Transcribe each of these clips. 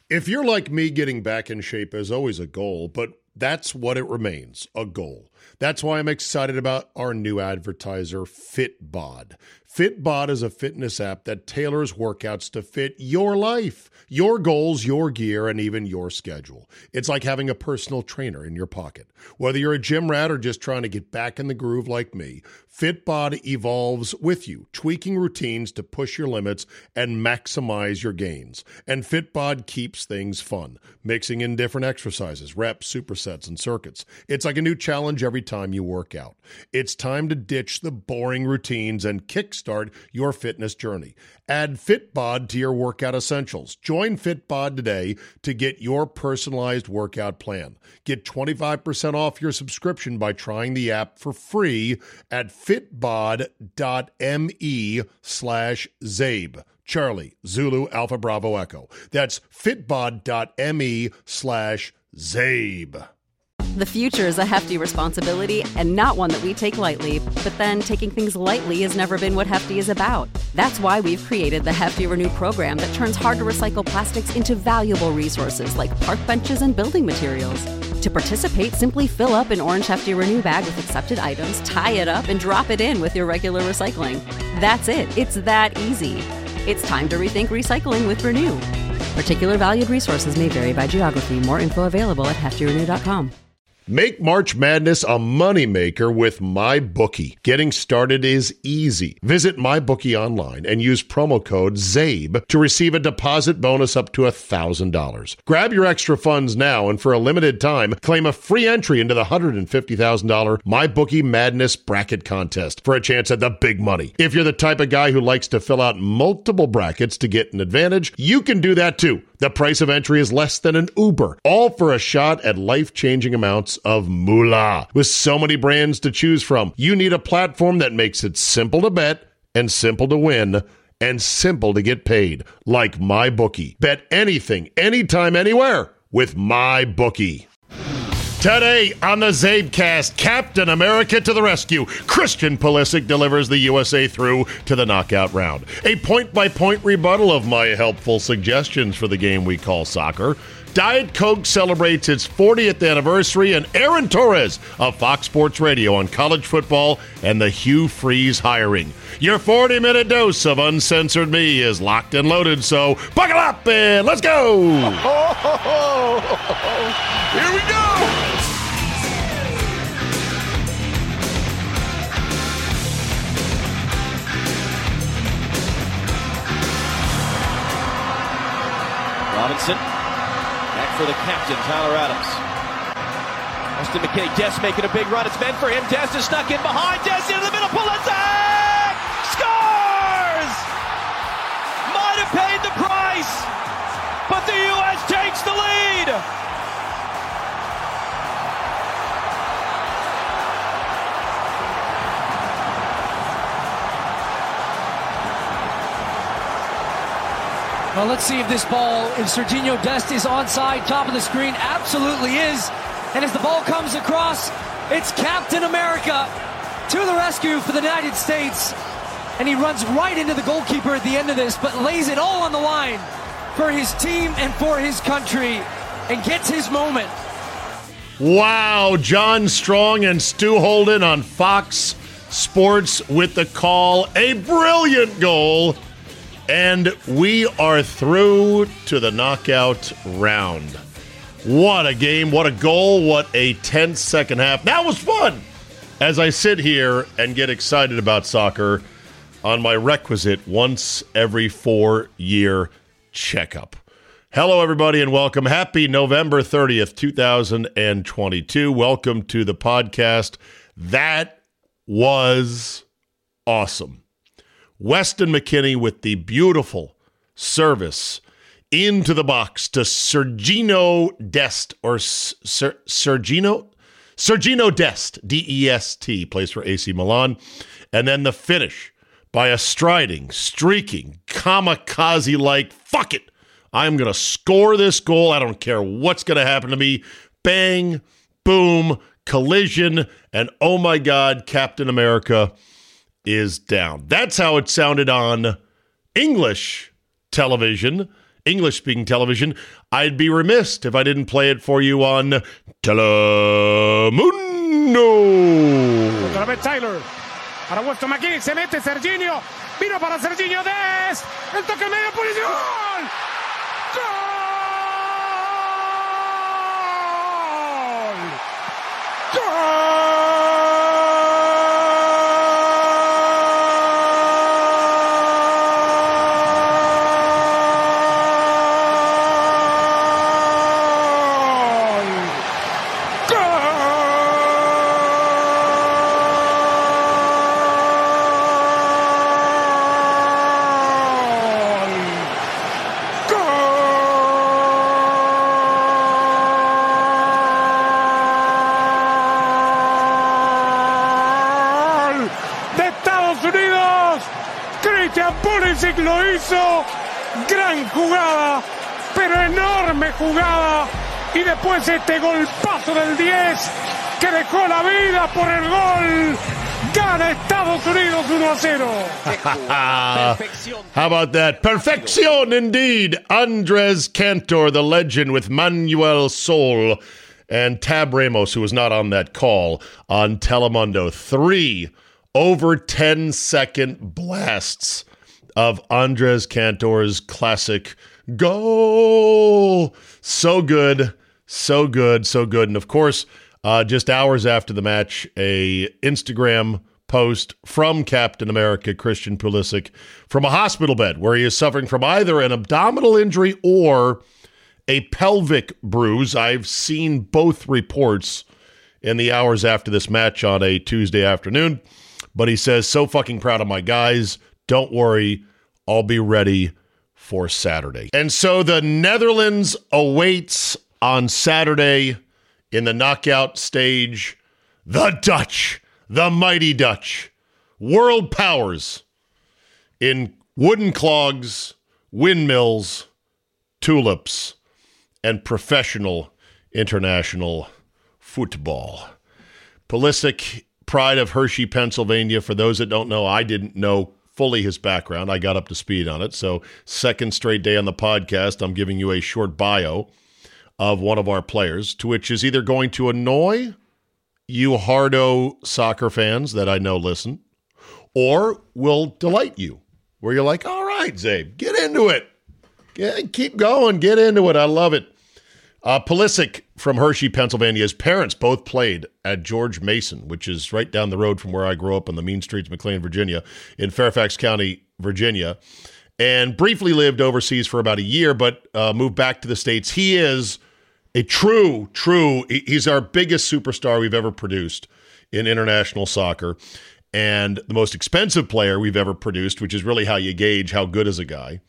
If you're like me, getting back in shape is always a goal, but that's what it remains, a goal. That's why I'm excited about our new advertiser, Fitbod. Fitbod is a fitness app that tailors workouts to fit your life, your goals, your gear, and even your schedule. It's like having a personal trainer in your pocket. Whether you're a gym rat or just trying to get back in the groove like me, Fitbod evolves with you, tweaking routines to push your limits and maximize your gains. And Fitbod keeps things fun, mixing in different exercises, reps, supersets, and circuits. It's like a new challenge every time you work out. It's time to ditch the boring routines and kickstart your fitness journey. Add Fitbod to your workout essentials. Join Fitbod today to get your personalized workout plan. Get 25% off your subscription by trying the app for free at fitbod.me/Zabe. Charlie, Zulu, Alpha, Bravo, Echo. That's fitbod.me/Zabe. The future is a hefty responsibility and not one that we take lightly. But then taking things lightly has never been what Hefty is about. That's why we've created the Hefty Renew program that turns hard-to-recycle plastics into valuable resources like park benches and building materials. To participate, simply fill up an orange Hefty Renew bag with accepted items, tie it up, and drop it in with your regular recycling. That's it. It's that easy. It's time to rethink recycling with Renew. Particular valued resources may vary by geography. More info available at heftyrenew.com. Make March Madness a moneymaker with MyBookie. Getting started is easy. Visit MyBookie online and use promo code ZABE to receive a deposit bonus up to $1,000. Grab your extra funds now and for a limited time, claim a free entry into the $150,000 MyBookie Madness Bracket Contest for a chance at the big money. If you're the type of guy who likes to fill out multiple brackets to get an advantage, you can do that too. The price of entry is less than an Uber, all for a shot at life-changing amounts of moolah. With so many brands to choose from, you need a platform that makes it simple to bet and simple to win and simple to get paid, like MyBookie. Bet anything, anytime, anywhere with MyBookie. Today on the Zabecast, Captain America to the rescue. Christian Pulisic delivers the USA through to the knockout round. A point-by-point rebuttal of my helpful suggestions for the game we call soccer. Diet Coke celebrates its 40th anniversary, and Aaron Torres of Fox Sports Radio on college football and the Hugh Freeze hiring. Your 40-minute dose of uncensored me is locked and loaded, so buckle up and let's go! Here we go! Robinson, back for the captain, Tyler Adams. Weston McKennie, Dest making a big run. It's meant for him. Dest is stuck in behind. Dest into the middle. Pulisic scores! Might have paid the price, but the U.S. takes the lead. Well, let's see if this ball, if Sergiño Dest is onside, top of the screen, absolutely is. And as the ball comes across, it's Captain America to the rescue for the United States. And he runs right into the goalkeeper at the end of this, but lays it all on the line for his team and for his country and gets his moment. Wow, John Strong and Stu Holden on Fox Sports with the call. A brilliant goal. And we are through to the knockout round. What a game, what a goal, what a tense second half. That was fun! As I sit here and get excited about soccer on my requisite once every 4-year checkup. Hello, everybody, and welcome. Happy November 30th, 2022. Welcome to the podcast. That was awesome. Weston McKennie with the beautiful service into the box to Sergiño Dest, or Sergiño Dest, D-E-S-T, plays for AC Milan. And then the finish by a striding, streaking, kamikaze-like, fuck it, I'm going to score this goal. I don't care what's going to happen to me. Bang, boom, collision, and oh my God, Captain America is down. That's how it sounded on English television English-speaking television, I'd be remiss if I didn't play it for you on Telemundo. Otra vez Tyler. Para Weston McKinney. Se mete Serginho. Vino para Serginho Dest. El toque en medio. Posición. ¡Gol! ¡Gol! Pulisic lo hizo, gran jugada, pero enorme jugada, y después este golpazo del 10 que dejó la vida por el gol. Gana Estados Unidos 1-0. How about that? Perfección indeed. Andres Cantor, the legend, with Manuel Sol and Tab Ramos, who was not on that call, on Telemundo. 3 over 10-second blasts of Andres Cantor's classic goal. So good, so good, so good. And of course, just hours after the match, a Instagram post from Captain America, Christian Pulisic, from a hospital bed where he is suffering from either an abdominal injury or a pelvic bruise. I've seen both reports in the hours after this match on a Tuesday afternoon. But he says, so fucking proud of my guys. Don't worry, I'll be ready for Saturday. And so the Netherlands awaits on Saturday in the knockout stage. The Dutch, the mighty Dutch, world powers in wooden clogs, windmills, tulips, and professional international football. Pulisic, pride of Hershey, Pennsylvania. For those that don't know, I didn't know fully his background. I got up to speed on it. So second straight day on the podcast, I'm giving you a short bio of one of our players, to which is either going to annoy you hardo soccer fans that I know listen, or will delight you, where you're like, all right, Zabe, get into it. Keep going, get into it. I love it. Pulisic from Hershey, Pennsylvania. His parents both played at George Mason, which is right down the road from where I grew up on the mean streets of McLean, Virginia, in Fairfax County, Virginia, and briefly lived overseas for about a year, but moved back to the States. He is a he's our biggest superstar we've ever produced in international soccer, and the most expensive player we've ever produced, which is really how you gauge how good is a guy.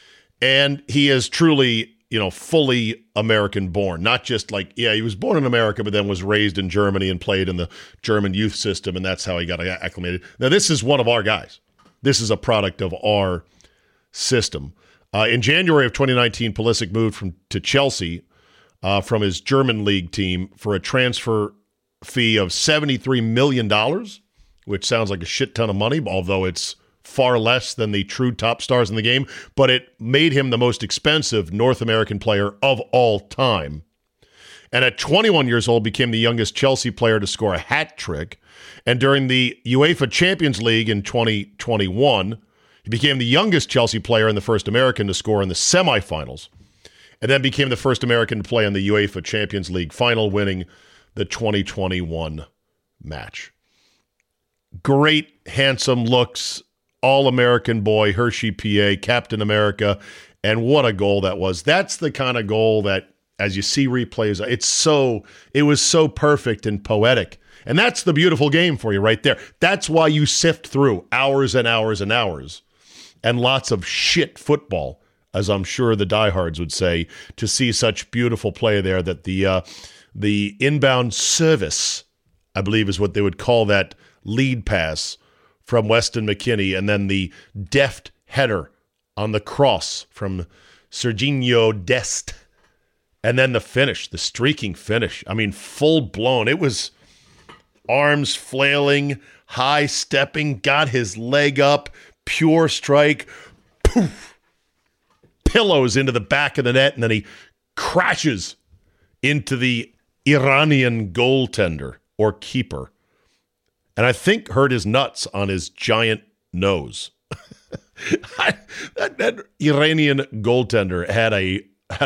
And he is truly, fully American born, not just like, he was born in America, but then was raised in Germany and played in the German youth system. And that's how he got acclimated. Now, this is one of our guys. This is a product of our system. In January of 2019, Pulisic moved to Chelsea from his German league team for a transfer fee of $73 million, which sounds like a shit ton of money, although it's far less than the true top stars in the game, but it made him the most expensive North American player of all time. And at 21 years old, became the youngest Chelsea player to score a hat trick. And during the UEFA Champions League in 2021, he became the youngest Chelsea player and the first American to score in the semifinals, and then became the first American to play in the UEFA Champions League final, winning the 2021 match. Great, handsome looks, all-American boy, Hershey, PA, Captain America, and what a goal that was. That's the kind of goal that, as you see replays, it was so perfect and poetic. And that's the beautiful game for you right there. That's why you sift through hours and hours and hours and lots of shit football, as I'm sure the diehards would say, to see such beautiful play there that the inbound service, I believe is what they would call that lead pass from Weston McKinney, and then the deft header on the cross from Serginho Dest, and then the finish, the streaking finish. I mean, full blown. It was arms flailing, high stepping, got his leg up, pure strike, poof, pillows into the back of the net, and then he crashes into the Iranian goaltender or keeper. And I think hurt his nuts on his giant nose. that Iranian goaltender had a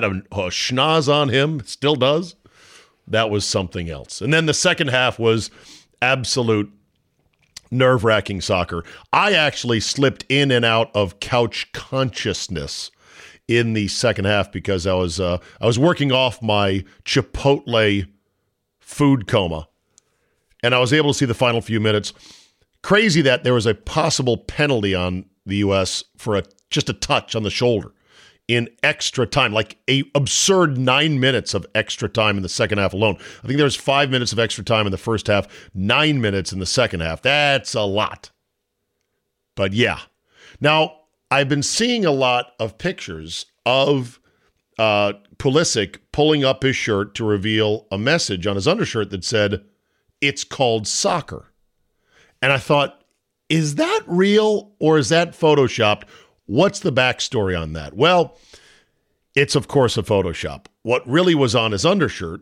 schnoz on him, still does. That was something else. And then the second half was absolute nerve-wracking soccer. I actually slipped in and out of couch consciousness in the second half because I was working off my Chipotle food coma, and I was able to see the final few minutes. Crazy that there was a possible penalty on the U.S. for just a touch on the shoulder in extra time, like a absurd 9 minutes of extra time in the second half alone. I think there was 5 minutes of extra time in the first half, 9 minutes in the second half. That's a lot. But yeah. Now, I've been seeing a lot of pictures of Pulisic pulling up his shirt to reveal a message on his undershirt that said, "It's called soccer." And I thought, is that real or is that photoshopped? What's the backstory on that? Well, it's of course a Photoshop. What really was on his undershirt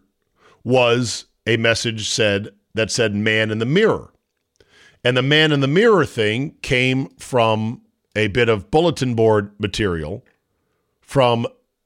was a message that said "man in the mirror." And the man in the mirror thing came from a bit of bulletin board material from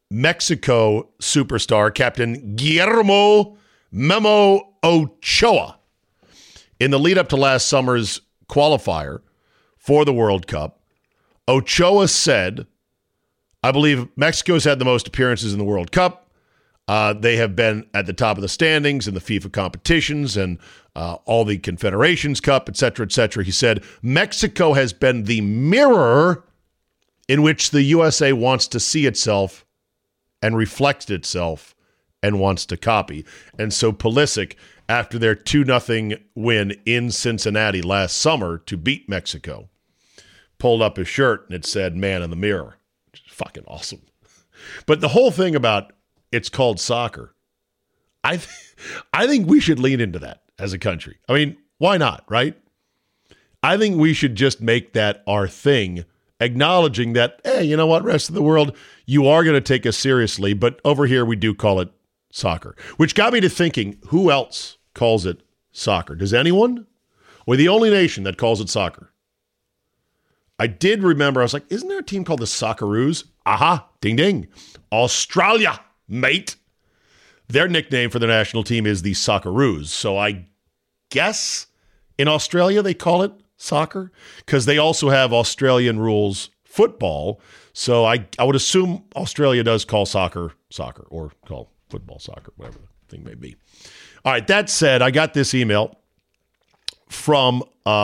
Mexico superstar Captain Guillermo Memo Ochoa. In the lead up to last summer's qualifier for the World Cup, Ochoa said, "I believe Mexico's had the most appearances in the World Cup. They have been at the top of the standings in the FIFA competitions and all the Confederations Cup, et cetera, et cetera." He said, "Mexico has been the mirror in which the USA wants to see itself and reflect itself and wants to copy." And so Pulisic, after their 2-0 win in Cincinnati last summer to beat Mexico, pulled up his shirt and it said "man in the mirror." Which is fucking awesome. But the whole thing about it's called soccer, I think we should lean into that as a country. I mean, why not, right? I think we should just make that our thing, acknowledging that, hey, you know what, rest of the world, you are going to take us seriously, but over here we do call it soccer. Which got me to thinking, who else calls it soccer? Does anyone? We're the only nation that calls it soccer. I did remember, I was like, isn't there a team called the Socceroos? Aha, ding ding. Australia, mate. Their nickname for their national team is the Socceroos. So I guess in Australia they call it soccer because they also have Australian rules football. So I would assume Australia does call soccer or call football soccer, whatever the thing may be. All right, that said, I got this email from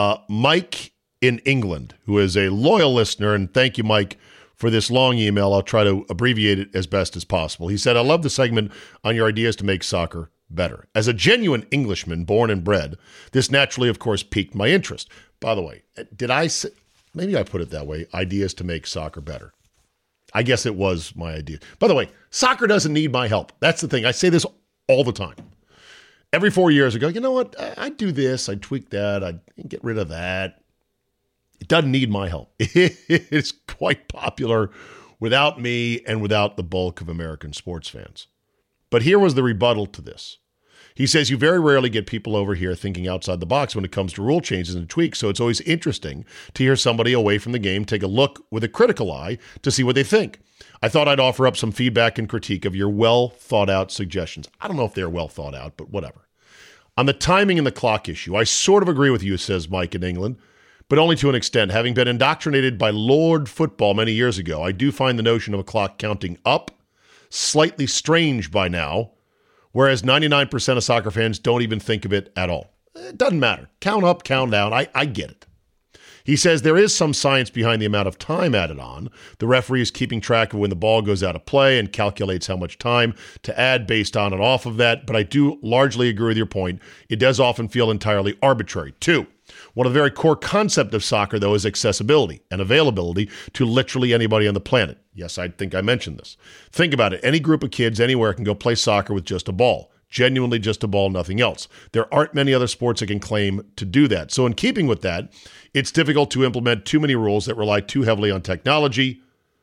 Mike in England, who is a loyal listener, and thank you, Mike, for this long email. I'll try to abbreviate it as best as possible. He said, "I love the segment on your ideas to make soccer better. As a genuine Englishman, born and bred, this naturally, of course, piqued my interest." By the way, did I say, maybe I put it that way, ideas to make soccer better. I guess it was my idea. By the way, soccer doesn't need my help. That's the thing. I say this all the time. Every 4 years ago, you know what? I'd do this. I'd tweak that. I'd get rid of that. It doesn't need my help. It's quite popular without me and without the bulk of American sports fans. But here was the rebuttal to this. He says, "You very rarely get people over here thinking outside the box when it comes to rule changes and tweaks, so it's always interesting to hear somebody away from the game take a look with a critical eye to see what they think. I thought I'd offer up some feedback and critique of your well-thought-out suggestions." I don't know if they're well thought out, but whatever. "On the timing and the clock issue, I sort of agree with you," says Mike in England, "but only to an extent. Having been indoctrinated by Lord Football many years ago, I do find the notion of a clock counting up slightly strange by now, whereas 99% of soccer fans don't even think of it at all. It doesn't matter. Count up, count down. I get it." He says there is some science behind the amount of time added on. The referee is keeping track of when the ball goes out of play and calculates how much time to add based on and off of that, but I do largely agree with your point. It does often feel entirely arbitrary. 2, one of the very core concepts of soccer, though, is accessibility and availability to literally anybody on the planet. Yes, I think I mentioned this. Think about it. Any group of kids anywhere can go play soccer with just a ball. Genuinely just a ball, nothing else. There aren't many other sports that can claim to do that. So in keeping with that, it's difficult to implement too many rules that rely too heavily on technology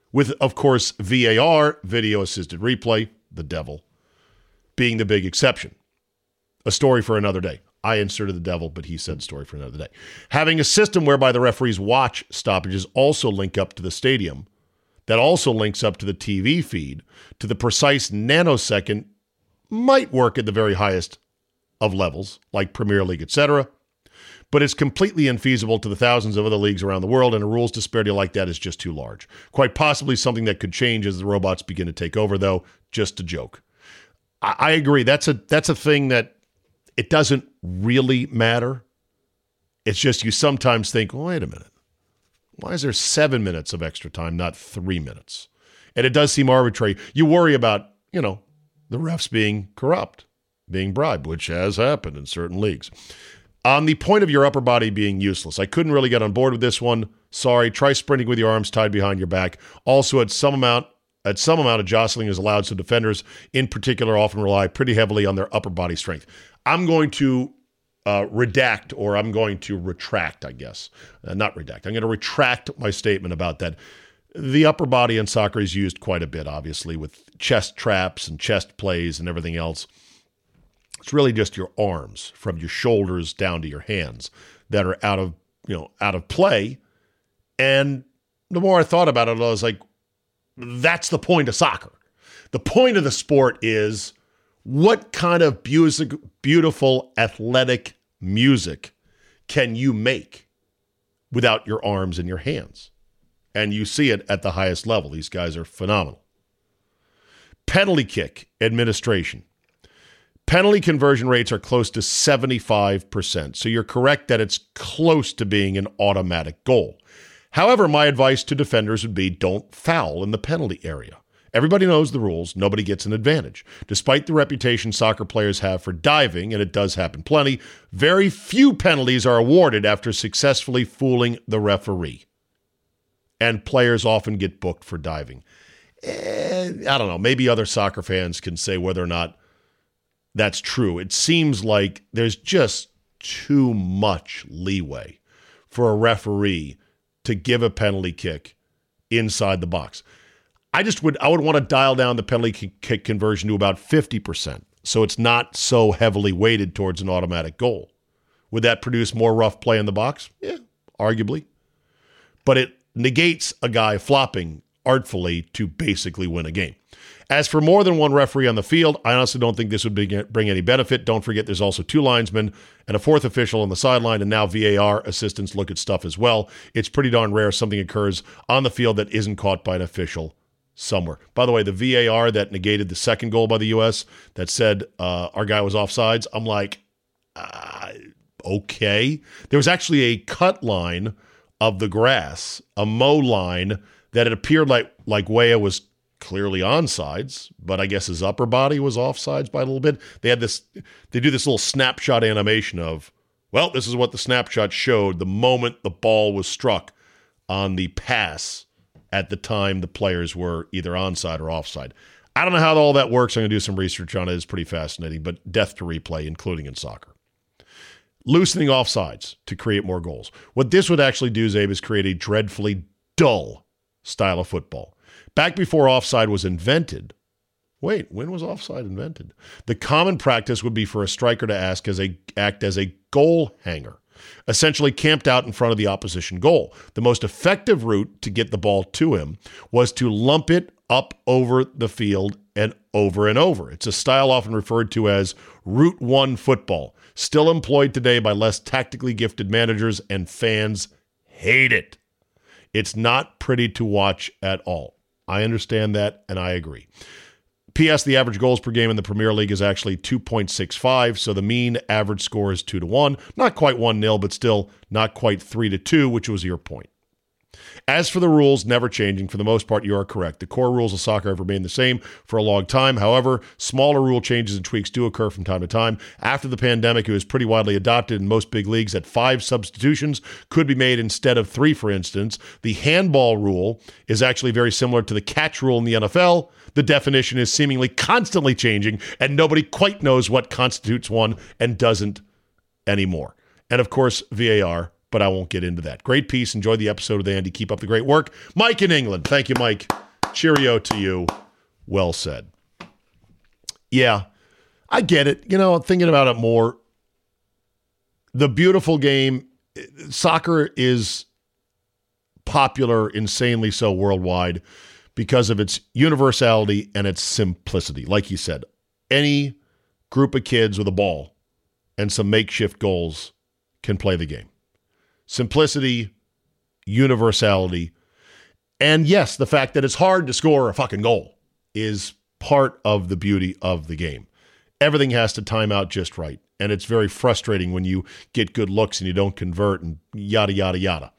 with, of course, VAR, video assisted replay, the devil, being the big exception. A story for another day. I inserted the devil, but he said story for another day. Having a system whereby the referees watch stoppages also link up to the stadium, that also links up to the TV feed, to the precise nanosecond, might work at the very highest of levels, like Premier League, etc., but it's completely infeasible to the thousands of other leagues around the world, and a rules disparity like that is just too large. Quite possibly something that could change as the robots begin to take over, though. Just a joke. I agree. That's a thing that it doesn't really matter. It's just you sometimes think, well, wait a minute. Why is there 7 minutes of extra time, not 3 minutes? And it does seem arbitrary. You worry about, the refs being corrupt, being bribed, which has happened in certain leagues. On the point of your upper body being useless, I couldn't really get on board with this one. Sorry, try sprinting with your arms tied behind your back. Also, at some amount of jostling is allowed, so defenders in particular often rely pretty heavily on their upper body strength. I'm going to retract, I guess. Not redact. I'm going to retract my statement about that. The upper body in soccer is used quite a bit, obviously, with chest traps and chest plays and everything else. It's really just your arms from your shoulders down to your hands that are out of play. And the more I thought about it, I was like, that's the point of soccer. The point of the sport is what kind of beautiful athletic music can you make without your arms and your hands? And you see it at the highest level. These guys are phenomenal. Penalty kick administration. Penalty conversion rates are close to 75%. So you're correct that it's close to being an automatic goal. However, my advice to defenders would be don't foul in the penalty area. Everybody knows the rules. Nobody gets an advantage. Despite the reputation soccer players have for diving, and it does happen plenty, very few penalties are awarded after successfully fooling the referee. And players often get booked for diving. I don't know. Maybe other soccer fans can say whether or not that's true. It seems like there's just too much leeway for a referee to give a penalty kick inside the box. I would want to dial down the penalty kick conversion to about 50%, so it's not so heavily weighted towards an automatic goal. Would that produce more rough play in the box? Yeah, arguably. But it negates a guy flopping artfully to basically win a game. As for more than one referee on the field, I honestly don't think this would bring any benefit. Don't forget there's also 2 linesmen and a 4th official on the sideline, and now VAR assistants look at stuff as well. It's pretty darn rare something occurs on the field that isn't caught by an official somewhere. By the way, the VAR that negated the second goal by the U.S. that said our guy was offsides, I'm like, okay. There was actually a cut line of the grass, a mow line, that it appeared like Weah was clearly onsides, but I guess his upper body was offsides by a little bit. They do this little snapshot animation of, well, this is what the snapshot showed the moment the ball was struck on the pass at the time the players were either onside or offside. I don't know how all that works. I'm going to do some research on it. It's pretty fascinating, but death to replay, including in soccer. Loosening offsides to create more goals. What this would actually do, Zabe, is create a dreadfully dull style of football. Back before offside was invented, when was offside invented? The common practice would be for a striker to act as a goal hanger, essentially camped out in front of the opposition goal. The most effective route to get the ball to him was to lump it up over the field and over. It's a style often referred to as Route 1 football, still employed today by less tactically gifted managers, and fans hate it. It's not pretty to watch at all. I understand that, and I agree. P.S. The average goals per game in the Premier League is actually 2.65, so the mean average score is 2-1. Not quite 1-0, but still not quite 3-2, which was your point. As for the rules never changing, for the most part, you are correct. The core rules of soccer have remained the same for a long time. However, smaller rule changes and tweaks do occur from time to time. After the pandemic, it was pretty widely adopted in most big leagues that 5 substitutions could be made instead of 3, for instance. The handball rule is actually very similar to the catch rule in the NFL. The definition is seemingly constantly changing, and nobody quite knows what constitutes one and doesn't anymore. And of course, VAR but I won't get into that. Great piece. Enjoy the episode with Andy. Keep up the great work. Mike in England. Thank you, Mike. Cheerio to you. Well said. Yeah, I get it. Thinking about it more, the beautiful game, soccer is popular, insanely so worldwide because of its universality and its simplicity. Like you said, any group of kids with a ball and some makeshift goals can play the game. Simplicity, universality, and yes, the fact that it's hard to score a fucking goal is part of the beauty of the game. Everything has to time out just right, and it's very frustrating when you get good looks and you don't convert and yada, yada, yada.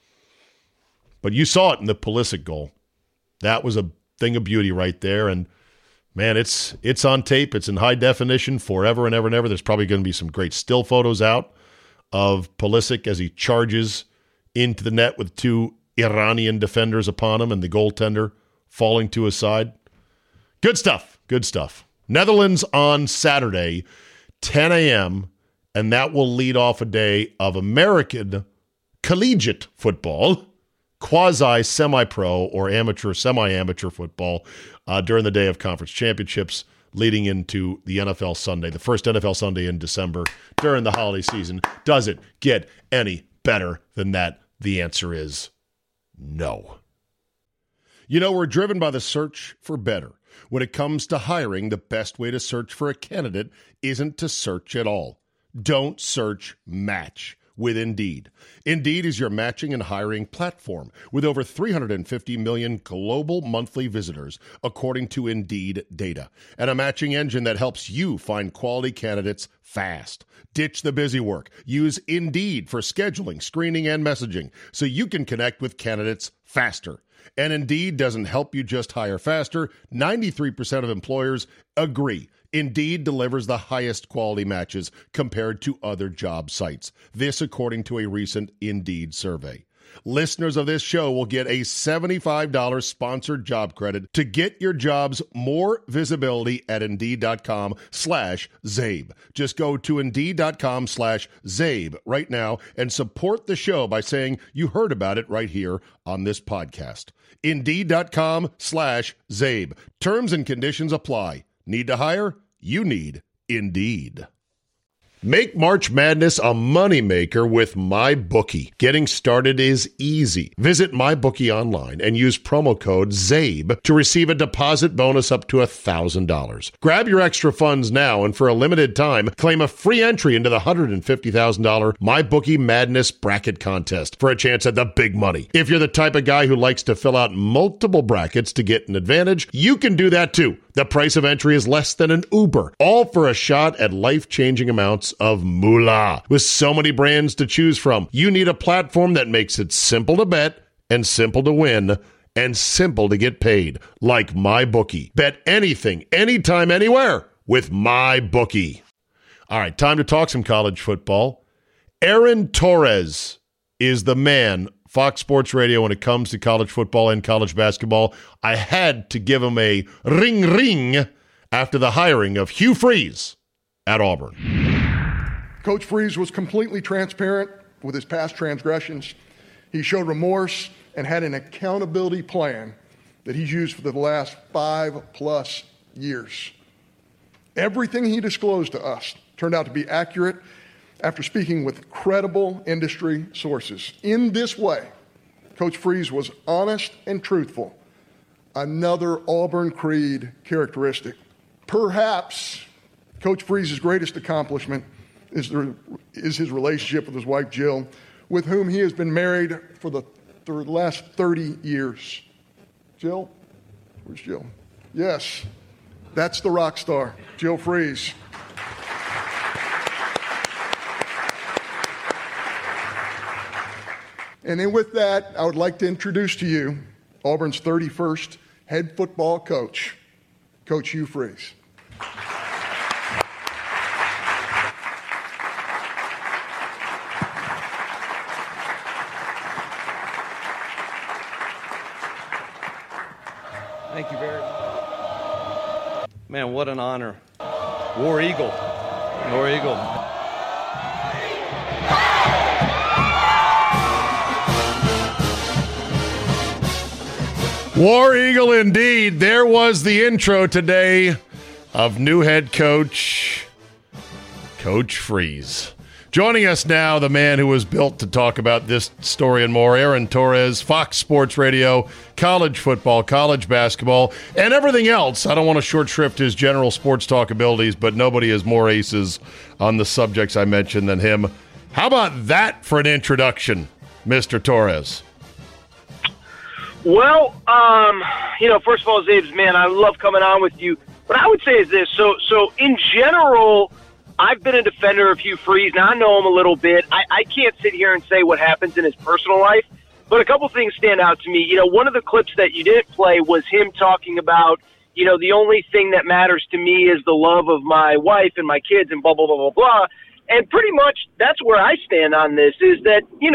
But you saw it in the Pulisic goal. That was a thing of beauty right there, and man, it's on tape. It's in high definition forever and ever and ever. There's probably going to be some great still photos out of Pulisic as he charges into the net with two Iranian defenders upon him and the goaltender falling to his side. Good stuff. Good stuff. Netherlands on Saturday, 10 a.m., and that will lead off a day of American collegiate football, quasi-semi-pro or amateur, semi-amateur football during the day of conference championships leading into the NFL Sunday, the first NFL Sunday in December during the holiday season. Does it get any better than that? The answer is no. We're driven by the search for better. When it comes to hiring, the best way to search for a candidate isn't to search at all. Don't search, match with Indeed. Indeed is your matching and hiring platform with over 350 million global monthly visitors, according to Indeed data, and a matching engine that helps you find quality candidates fast. Ditch the busy work. Use Indeed for scheduling, screening, and messaging so you can connect with candidates faster. And Indeed doesn't help you just hire faster. 93% of employers agree. Indeed delivers the highest quality matches compared to other job sites. This according to a recent Indeed survey. Listeners of this show will get a $75 sponsored job credit to get your jobs more visibility at Indeed.com/Zabe. Just go to Indeed.com/Zabe right now and support the show by saying you heard about it right here on this podcast. Indeed.com/Zabe. Terms and conditions apply. Need to hire? You need Indeed. Make March Madness a moneymaker with MyBookie. Getting started is easy. Visit MyBookie online and use promo code ZABE to receive a deposit bonus up to $1,000. Grab your extra funds now and for a limited time, claim a free entry into the $150,000 MyBookie Madness bracket contest for a chance at the big money. If you're the type of guy who likes to fill out multiple brackets to get an advantage, you can do that too. The price of entry is less than an Uber, all for a shot at life-changing amounts of moolah. With so many brands to choose from, you need a platform that makes it simple to bet and simple to win and simple to get paid, like MyBookie. Bet anything, anytime, anywhere with MyBookie. All right, time to talk some college football. Aaron Torres is the man, Fox Sports Radio, when it comes to college football and college basketball. I had to give him a ring after the hiring of Hugh Freeze at Auburn. Coach Freeze was completely transparent with his past transgressions. He showed remorse and had an accountability plan that he's used for the last 5+ years. Everything he disclosed to us turned out to be accurate after speaking with credible industry sources. In this way, Coach Freeze was honest and truthful. Another Auburn Creed characteristic. Perhaps Coach Freeze's greatest accomplishment is his relationship with his wife, Jill, with whom he has been married for the last 30 years. Jill? Where's Jill? Yes, that's the rock star, Jill Freeze. And then with that, I would like to introduce to you Auburn's 31st head football coach, Coach Hugh Freeze. Thank you very much. Man, what an honor. War Eagle. War Eagle. War Eagle indeed. There was the intro today of new head coach, Coach Freeze. Joining us now, the man who was built to talk about this story and more, Aaron Torres, Fox Sports Radio, college football, college basketball, and everything else. I don't want to short shrift his general sports talk abilities, but nobody has more aces on the subjects I mentioned than him. How about that for an introduction, Mr. Torres? Well, first of all, Zabes, man, I love coming on with you. What I would say is this. So in general, I've been a defender of Hugh Freeze. Now, I know him a little bit. I can't sit here and say what happens in his personal life, but a couple things stand out to me. One of the clips that you didn't play was him talking about, the only thing that matters to me is the love of my wife and my kids and blah, blah, blah, blah, blah. And pretty much that's where I stand on this is that, and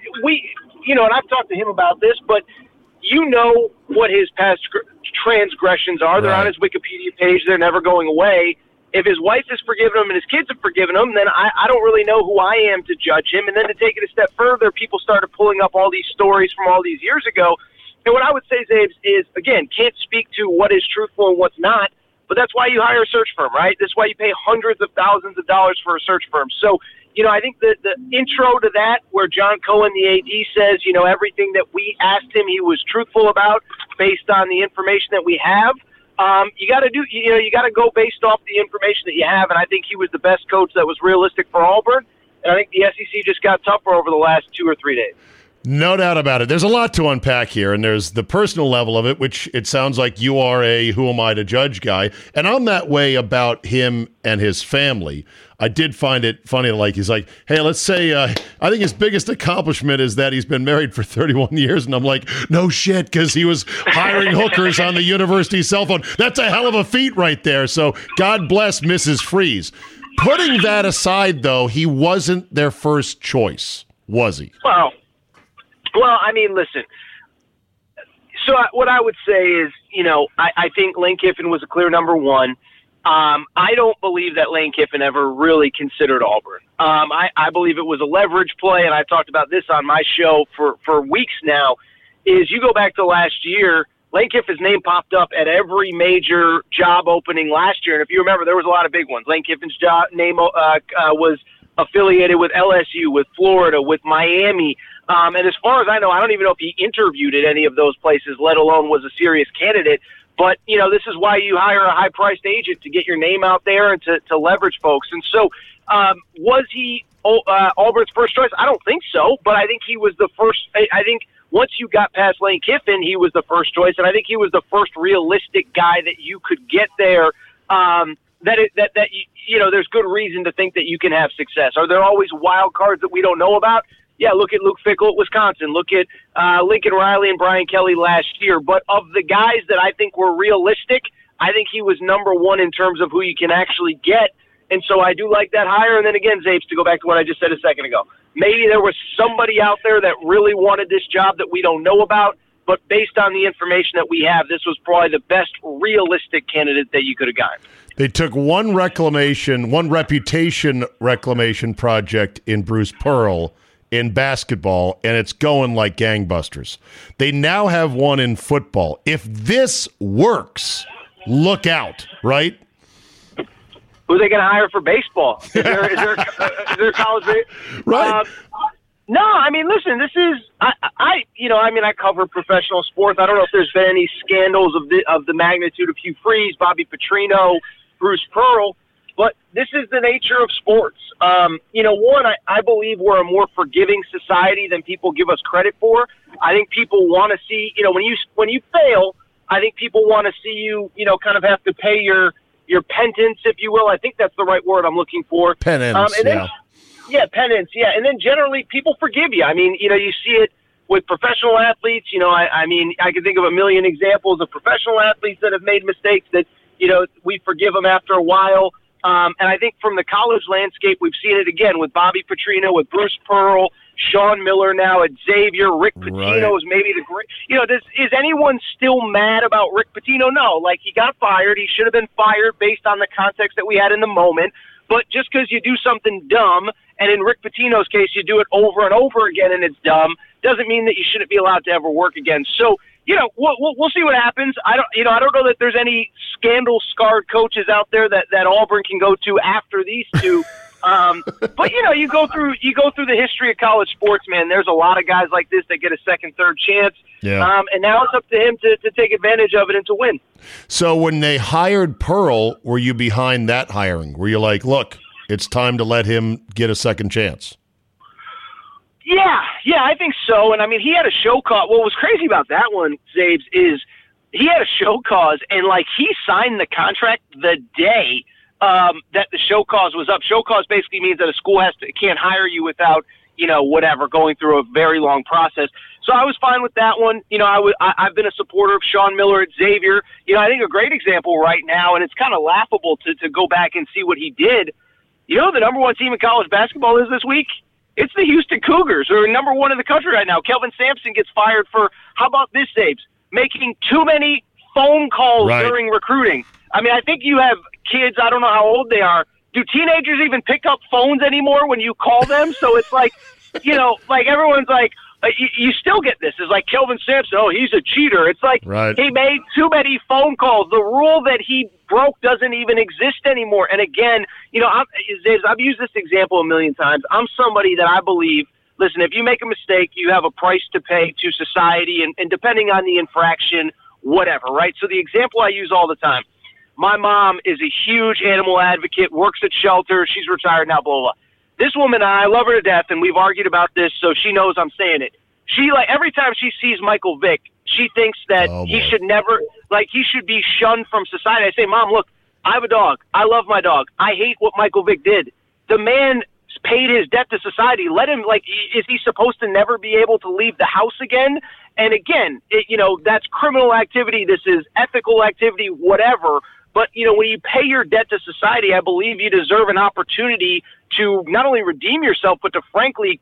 I've talked to him about this, but what his past transgressions are. They're on his Wikipedia page. They're never going away. If his wife has forgiven him and his kids have forgiven him, then I don't really know who I am to judge him. And then to take it a step further, people started pulling up all these stories from all these years ago. And what I would say, Zabes, is, again, can't speak to what is truthful and what's not, but that's why you hire a search firm, right? That's why you pay hundreds of thousands of dollars for a search firm. So, I think the intro to that where John Cohen, the AD, says, everything that we asked him he was truthful about based on the information that we have, you got to go based off the information that you have. And I think he was the best coach that was realistic for Auburn. And I think the SEC just got tougher over the last 2 or 3 days. No doubt about it. There's a lot to unpack here, and there's the personal level of it, which it sounds like you are a who am I to judge guy. And I'm that way about him and his family. I did find it funny, he's like, hey, let's say, I think his biggest accomplishment is that he's been married for 31 years. And I'm like, no shit, because he was hiring hookers on the university cell phone. That's a hell of a feat right there. So God bless Mrs. Freeze. Putting that aside, though, he wasn't their first choice, was he? Well, I mean, listen. So what I would say is, I think Lane Kiffin was a clear number one. I don't believe that Lane Kiffin ever really considered Auburn. I believe it was a leverage play, and I talked about this on my show for weeks now, is you go back to last year, Lane Kiffin's name popped up at every major job opening last year. And if you remember, there was a lot of big ones. Lane Kiffin's name was affiliated with LSU, with Florida, with Miami. And as far as I know, I don't even know if he interviewed at any of those places, let alone was a serious candidate. But, this is why you hire a high-priced agent to get your name out there and to leverage folks. And so was he Auburn's first choice? I don't think so, but I think he was the first. I think once you got past Lane Kiffin, he was the first choice, and I think he was the first realistic guy that you could get there there's good reason to think that you can have success. Are there always wild cards that we don't know about? Yeah, look at Luke Fickell at Wisconsin. Look at Lincoln Riley and Brian Kelly last year. But of the guys that I think were realistic, I think he was number one in terms of who you can actually get. And so I do like that hire. And then again, Zabes, to go back to what I just said a second ago, maybe there was somebody out there that really wanted this job that we don't know about. But based on the information that we have, this was probably the best realistic candidate that you could have gotten. They took one reputation reclamation project in Bruce Pearl in basketball, and it's going like gangbusters. They now have one in football. If this works, look out, right? Who are they going to hire for baseball? Is there college? Right. No, I mean, listen, this is I cover professional sports. I don't know if there's been any scandals of the magnitude of Hugh Freeze, Bobby Petrino, Bruce Pearl, but this is the nature of sports. I believe we're a more forgiving society than people give us credit for. I think people want to see, when you fail, I think people want to see you, kind of have to pay your penance, if you will. I think that's the right word I'm looking for. Penance, Yeah, penance, yeah. And then generally people forgive you. I mean, you see it with professional athletes. I can think of a million examples of professional athletes that have made mistakes that, we forgive them after a while. And I think from the college landscape, we've seen it again with Bobby Petrino, with Bruce Pearl, Sean Miller now at Xavier, Rick Pitino is maybe the great. Is anyone still mad about Rick Pitino? No, he got fired. He should have been fired based on the context that we had in the moment. But just because you do something dumb, and in Rick Pitino's case, you do it over and over again and it's dumb, doesn't mean that you shouldn't be allowed to ever work again. So, we'll see what happens. I don't know that there's any scandal-scarred coaches out there that Auburn can go to after these two. But you go through the history of college sports, man. There's a lot of guys like this that get a second, third chance. Yeah. And now it's up to him to take advantage of it and to win. So when they hired Pearl, were you behind that hiring? Were you like, look, it's time to let him get a second chance? Yeah, I think so. And I mean, he had a show cause. What was crazy about that one, Zabes, is he had a show cause, and he signed the contract the day that the show cause was up. Show cause basically means that a school can't hire you without going through a very long process. So I was fine with that one. I've been a supporter of Sean Miller at Xavier. I think a great example right now, and it's kind of laughable to go back and see what he did. The number one team in college basketball is this week? It's the Houston Cougars, who are number one in the country right now. Kelvin Sampson gets fired for, how about this, Zabes, making too many phone calls during recruiting. I mean, I think you have kids, I don't know how old they are. Do teenagers even pick up phones anymore when you call them? So it's everyone's like, you still get this. It's like Kelvin Sampson, he's a cheater. It's like he made too many phone calls. The rule that he broke doesn't even exist anymore. And again, I've used this example a million times. I'm somebody that I believe, listen, if you make a mistake, you have a price to pay to society, and depending on the infraction, whatever, right? So the example I use all the time, my mom is a huge animal advocate, works at shelters. She's retired now, blah, blah, blah. This woman, I love her to death, and we've argued about this, so she knows I'm saying it. She, every time she sees Michael Vick, she thinks that he should never, he should be shunned from society. I say, Mom, look, I have a dog. I love my dog. I hate what Michael Vick did. The man paid his debt to society. Let him, is he supposed to never be able to leave the house again? And again, that's criminal activity. This is ethical activity, whatever. But, when you pay your debt to society, I believe you deserve an opportunity to not only redeem yourself, but to frankly,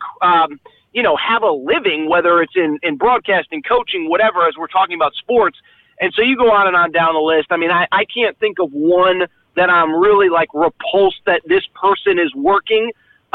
have a living, whether it's in broadcasting, coaching, whatever, as we're talking about sports. And so you go on and on down the list. I mean, I can't think of one that I'm really repulsed that this person is working.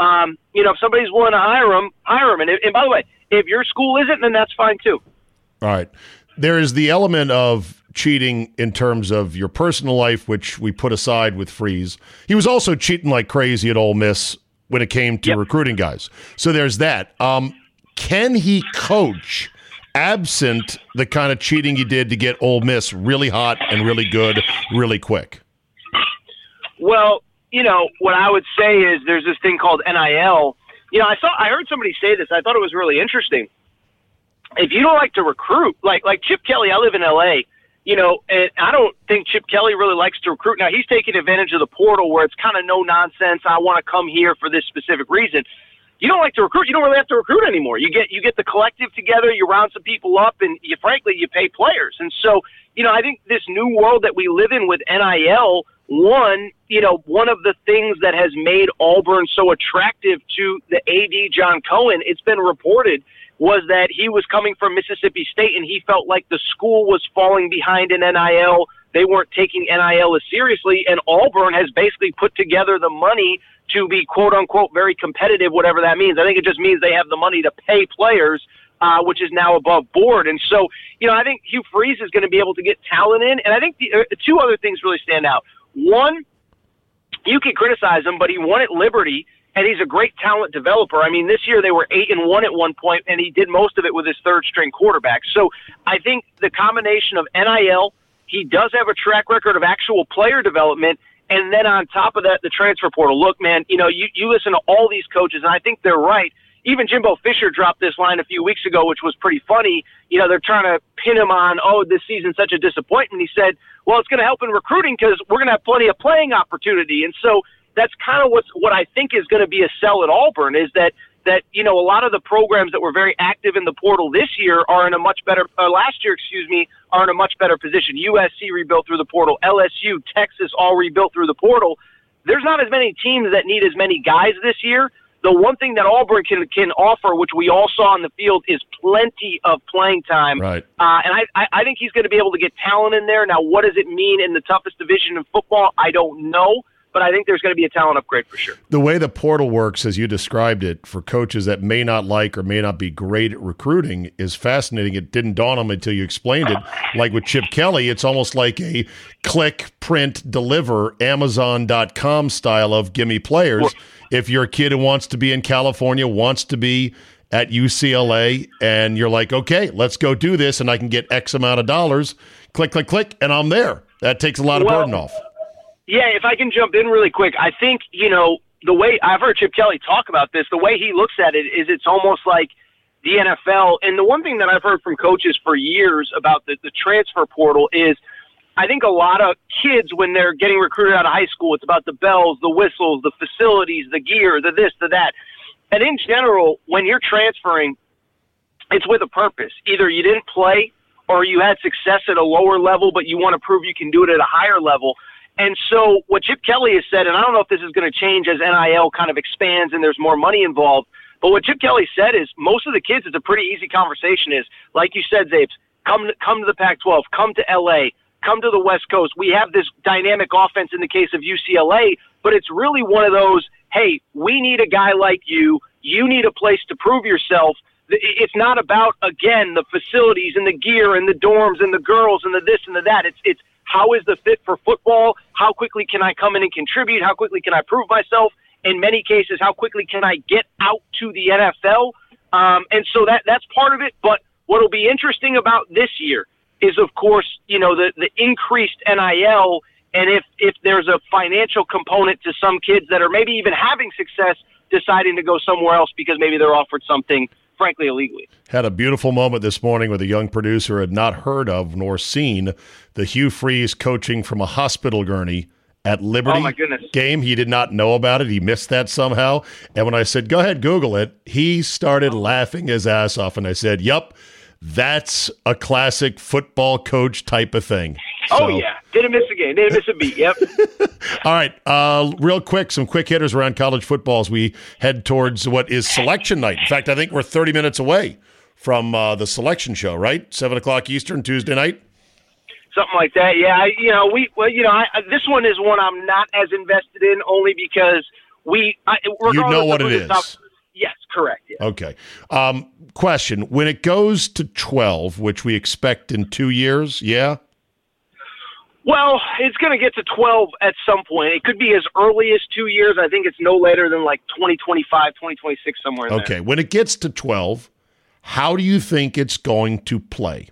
If somebody's willing to hire him. And by the way, if your school isn't, then that's fine too. All right. There is the element of cheating in terms of your personal life, which we put aside with Freeze. He was also cheating like crazy at Ole Miss when it came to recruiting guys. So there's that. Can he coach absent the kind of cheating he did to get Ole Miss really hot and really good really quick? Well, what I would say is there's this thing called NIL. I heard somebody say this. I thought it was really interesting. If you don't like to recruit, like Chip Kelly, I live in L.A., and I don't think Chip Kelly really likes to recruit. Now, he's taking advantage of the portal where it's kind of no nonsense. I want to come here for this specific reason. You don't like to recruit. You don't really have to recruit anymore. You get the collective together, you round some people up, and you pay players. And so, I think this new world that we live in with NIL, one of the things that has made Auburn so attractive to the AD, John Cohen, it's been reported, was that he was coming from Mississippi State and he felt like the school was falling behind in NIL. They weren't taking NIL as seriously, and Auburn has basically put together the money to be quote-unquote very competitive, whatever that means. I think it just means they have the money to pay players, which is now above board. And so, I think Hugh Freeze is going to be able to get talent in, and I think the two other things really stand out. One, you can criticize him, but he won at Liberty, and he's a great talent developer. I mean, this year they were 8-1 at one point, and he did most of it with his third-string quarterback. So I think the combination of NIL, he does have a track record of actual player development, and then on top of that, the transfer portal. Look, man, you listen to all these coaches, and I think they're right. Even Jimbo Fisher dropped this line a few weeks ago, which was pretty funny. They're trying to pin him on, this season's such a disappointment. He said, well, it's going to help in recruiting because we're going to have plenty of playing opportunity. And so that's kind of what I think is going to be a sell at Auburn is that a lot of the programs that were very active in the portal this year are in a much better last year, are in a much better position. USC rebuilt through the portal, LSU, Texas all rebuilt through the portal. There's not as many teams that need as many guys this year. The one thing that Auburn can offer, which we all saw on the field, is plenty of playing time. Right. And I think he's going to be able to get talent in there. Now, what does it mean in the toughest division in football? I don't know. but I think there's going to be a talent upgrade for sure. The way the portal works, as you described it, for coaches that may not like or may not be great at recruiting is fascinating. It didn't dawn on me until you explained it. Like with Chip Kelly, it's almost like a click, print, deliver, Amazon.com style of gimme players. If you're a kid who wants to be in California, wants to be at UCLA, and you're like, okay, let's go do this, and I can get X amount of dollars, click, click, click, and I'm there. That takes a lot of burden off. Yeah, if I can jump in really quick, I think, the way I've heard Chip Kelly talk about this, the way he looks at it is it's almost like the NFL. And the one thing that I've heard from coaches for years about the transfer portal is I think a lot of kids, when they're getting recruited out of high school, it's about the bells, the whistles, the facilities, the gear, the this, the that. And in general, when you're transferring, it's with a purpose. Either you didn't play or you had success at a lower level, but you want to prove you can do it at a higher level. And so what Chip Kelly has said, and I don't know if this is going to change as NIL kind of expands and there's more money involved, but what Chip Kelly said is most of the kids, it's a pretty easy conversation is, like you said, Zabes, come to the Pac-12, come to L.A., come to the West Coast. We have this dynamic offense in the case of UCLA, but it's really one of those, hey, we need a guy like you. You need a place to prove yourself. It's not about, again, the facilities and the gear and the dorms and the girls and the this and the that. It's how is the fit for football? How quickly can I come in and contribute? How quickly can I prove myself? In many cases, how quickly can I get out to the NFL? And so that's part of it. But what will be interesting about this year is, of course, the increased NIL, and if there's a financial component to some kids that are maybe even having success deciding to go somewhere else because maybe they're offered something, frankly, illegally. Had a beautiful moment this morning with a young producer had not heard of nor seen the Hugh Freeze coaching from a hospital gurney at Liberty game. He did not know about it. He missed that somehow. And when I said, go ahead, Google it, he started laughing his ass off. And I said, yep, that's a classic football coach type of thing. Oh, yeah. Didn't miss a game. Didn't miss a beat. Yep. All right. Real quick, some quick hitters around college football as we head towards what is selection night. In fact, I think we're 30 minutes away from the selection show, right? 7 o'clock Eastern, Tuesday night? Something like that. Yeah. This one is one I'm not as invested in only because you know what it is. Yes, correct. Yeah. Okay. Question. When it goes to 12, which we expect in 2 years, yeah? Well, it's going to get to 12 at some point. It could be as early as 2 years. I think it's no later than like 2025, 2026, somewhere in there. Okay. When it gets to 12, how do you think it's going to play?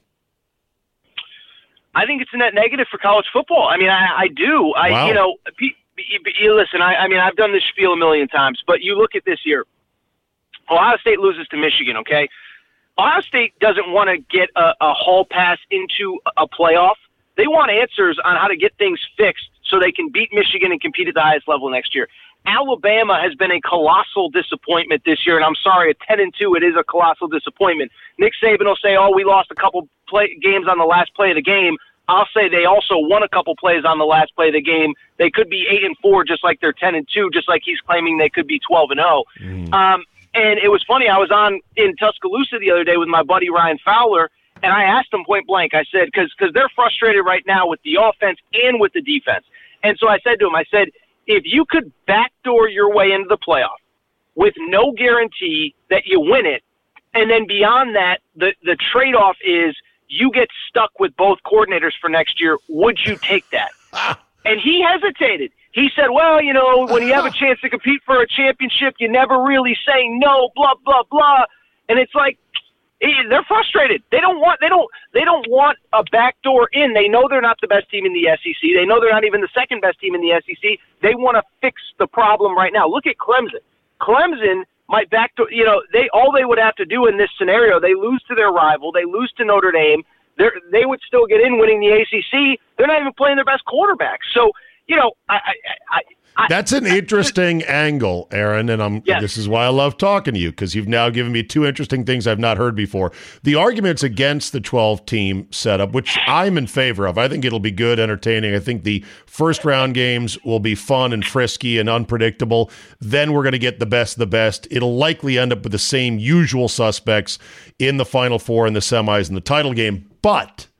I think it's a net negative for college football. I mean, I do. Wow. Listen, I've done this spiel a million times, but you look at this year. Ohio State loses to Michigan, okay? Ohio State doesn't want to get a hall pass into a playoff. They want answers on how to get things fixed so they can beat Michigan and compete at the highest level next year. Alabama has been a colossal disappointment this year, and I'm sorry, at 10-2, it is a colossal disappointment. Nick Saban will say, we lost a couple games on the last play of the game. I'll say they also won a couple plays on the last play of the game. They could be 8-4, just like they're 10-2, just like he's claiming they could be 12-0. And it was funny. I was in Tuscaloosa the other day with my buddy Ryan Fowler, and I asked him point blank. I said, because they're frustrated right now with the offense and with the defense. And so I said to him, if you could backdoor your way into the playoff with no guarantee that you win it, and then beyond that, the trade-off is you get stuck with both coordinators for next year, would you take that? And he hesitated. He said, when you have a chance to compete for a championship, you never really say no, blah, blah, blah. And it's like, they're frustrated. They don't want a backdoor in. They know they're not the best team in the SEC. They know they're not even the second best team in the SEC. They want to fix the problem right now. Look at Clemson. Clemson might backdoor, all they would have to do in this scenario, they lose to their rival, they lose to Notre Dame, they would still get in winning the ACC. They're not even playing their best quarterback. So, that's an interesting angle, Aaron, and this is why I love talking to you, because you've now given me two interesting things I've not heard before. The arguments against the 12-team setup, which I'm in favor of. I think it'll be good, entertaining. I think the first-round games will be fun and frisky and unpredictable. Then we're going to get the best of the best. It'll likely end up with the same usual suspects in the Final Four and the semis and the title game. But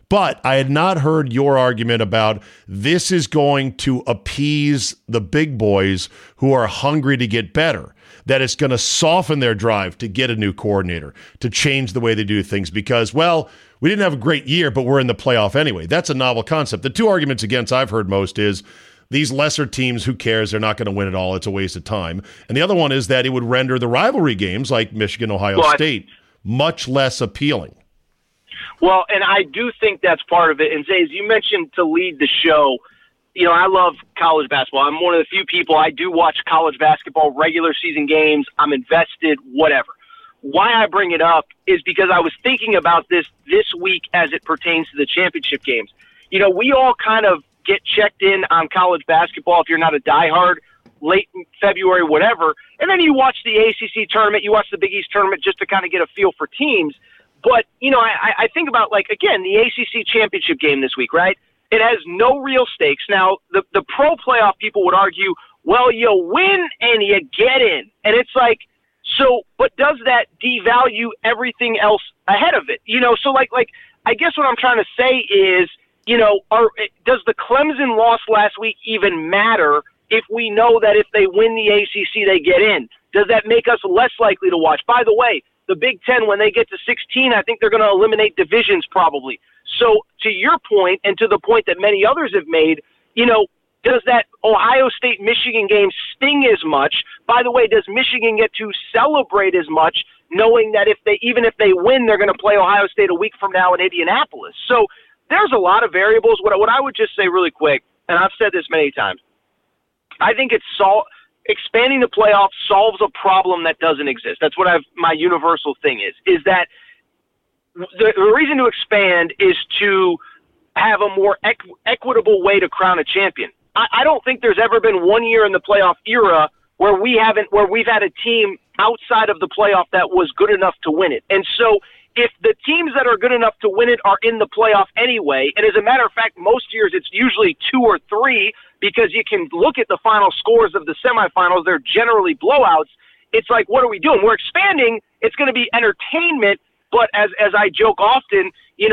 But I had not heard your argument about this is going to appease the big boys who are hungry to get better, that it's going to soften their drive to get a new coordinator, to change the way they do things because, well, we didn't have a great year, but we're in the playoff anyway. That's a novel concept. The two arguments against I've heard most is these lesser teams, who cares? They're not going to win it all. It's a waste of time. And the other one is that it would render the rivalry games like Michigan, Ohio State much less appealing. Well, and I do think that's part of it. And Zay, as you mentioned to lead the show, I love college basketball. I'm one of the few people, I do watch college basketball, regular season games. I'm invested, whatever. Why I bring it up is because I was thinking about this week as it pertains to the championship games. We all kind of get checked in on college basketball if you're not a diehard, late in February, whatever. And then you watch the ACC tournament, you watch the Big East tournament just to kind of get a feel for teams. But, I think about, again, the ACC championship game this week, right? It has no real stakes. Now, the pro playoff people would argue, well, you win and you get in. And it's like, so, but does that devalue everything else ahead of it? So I guess what I'm trying to say is, does the Clemson loss last week even matter if we know that if they win the ACC, they get in? Does that make us less likely to watch? By the way, the Big Ten, when they get to 16, I think they're going to eliminate divisions probably. So to your point, and to the point that many others have made, does that Ohio State-Michigan game sting as much? By the way, does Michigan get to celebrate as much, knowing that even if they win, they're going to play Ohio State a week from now in Indianapolis? So there's a lot of variables. What I would just say really quick, and I've said this many times, I think expanding the playoff solves a problem that doesn't exist. That's what my universal thing is that the reason to expand is to have a more equitable way to crown a champion. I don't think there's ever been 1 year in the playoff era where we've had a team outside of the playoff that was good enough to win it. And so if the teams that are good enough to win it are in the playoff anyway, and as a matter of fact, most years it's usually 2 or 3 because you can look at the final scores of the semifinals. They're generally blowouts. It's like, what are we doing? We're expanding. It's going to be entertainment. But as I joke often,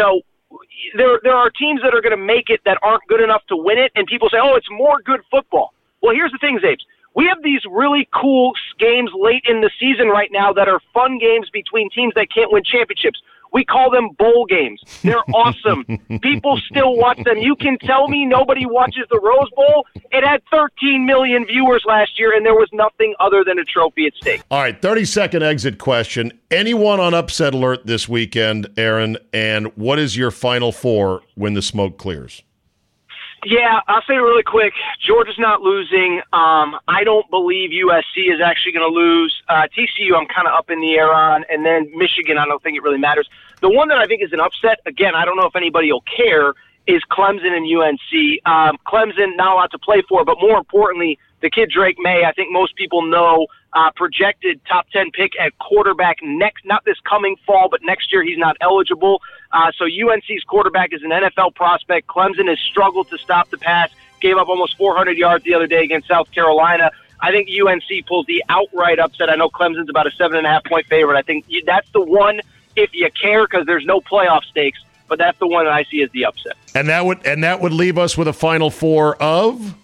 there are teams that are going to make it that aren't good enough to win it, and people say, oh, it's more good football. Well, here's the thing, Zabes. We have these really cool games late in the season right now that are fun games between teams that can't win championships. We call them bowl games. They're awesome. People still watch them. You can tell me nobody watches the Rose Bowl. It had 13 million viewers last year, and there was nothing other than a trophy at stake. All right, 30-second exit question. Anyone on upset alert this weekend, Aaron, and what is your Final Four when the smoke clears? Yeah, I'll say it really quick. Georgia's not losing. I don't believe USC is actually going to lose. TCU, I'm kind of up in the air on. And then Michigan, I don't think it really matters. The one that I think is an upset, again, I don't know if anybody will care, is Clemson and UNC. Clemson, not a lot to play for, but more importantly, the kid Drake May, I think most people know, projected top 10 pick at quarterback not this coming fall, but next year he's not eligible. So UNC's quarterback is an NFL prospect. Clemson has struggled to stop the pass, gave up almost 400 yards the other day against South Carolina. I think UNC pulls the outright upset. I know Clemson's about a 7.5-point favorite. I think that's the one if you care because there's no playoff stakes, but that's the one that I see as the upset. And that would leave us with a Final Four of?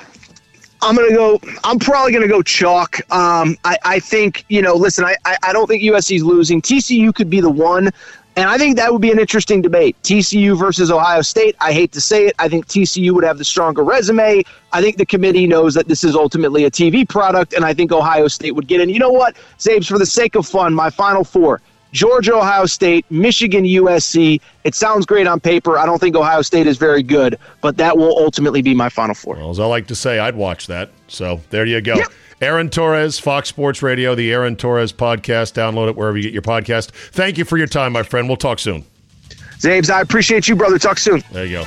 I'm probably going to go chalk. I think, listen, I don't think USC's losing. TCU could be the one, and I think that would be an interesting debate. TCU versus Ohio State. I hate to say it. I think TCU would have the stronger resume. I think the committee knows that this is ultimately a TV product, and I think Ohio State would get in. You know what, Zabes, for the sake of fun, my Final Four: Georgia, Ohio State, Michigan, USC. It sounds great on paper. I don't think Ohio State is very good, but that will ultimately be my Final Four. Well, as I like to say, I'd watch that. So there you go. Yeah. Aaron Torres, Fox Sports Radio, the Aaron Torres podcast. Download it wherever you get your podcast. Thank you for your time, my friend. We'll talk soon. Zabes, I appreciate you, brother. Talk soon. There you go.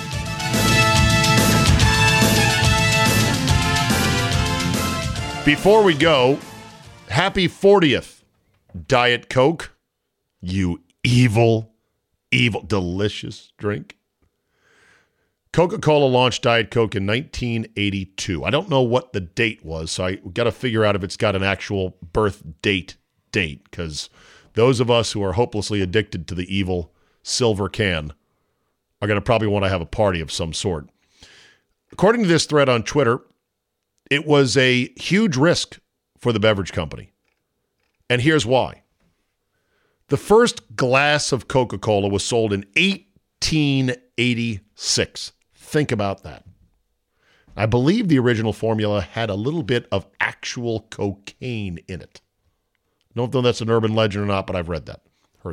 Before we go, happy 40th, Diet Coke. You evil, delicious drink. Coca-Cola launched Diet Coke in 1982. I don't know what the date was, so I got to figure out if it's got an actual birth date, because those of us who are hopelessly addicted to the evil silver can are going to probably want to have a party of some sort. According to this thread on Twitter, it was a huge risk for the beverage company. And here's why. The first glass of Coca-Cola was sold in 1886. Think about that. I believe the original formula had a little bit of actual cocaine in it. Don't know if that's an urban legend or not, but I've heard that.